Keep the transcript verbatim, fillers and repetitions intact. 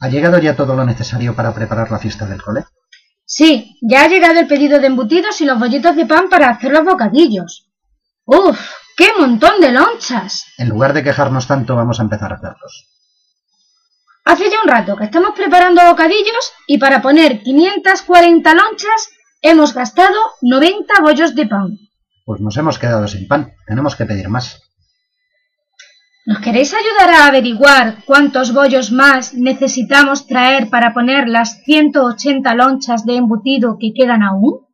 ¿Ha llegado ya todo lo necesario para preparar la fiesta del cole? Sí, ya ha llegado el pedido de embutidos y los bollitos de pan para hacer los bocadillos. ¡Uf! ¡Qué montón de lonchas! En lugar de quejarnos tanto, vamos a empezar a hacerlos. Hace ya un rato que estamos preparando bocadillos y para poner quinientas cuarenta lonchas hemos gastado noventa bollos de pan. Pues nos hemos quedado sin pan. Tenemos que pedir más. ¿Nos queréis ayudar a averiguar cuántos bollos más necesitamos traer para poner las ciento ochenta lonchas de embutido que quedan aún?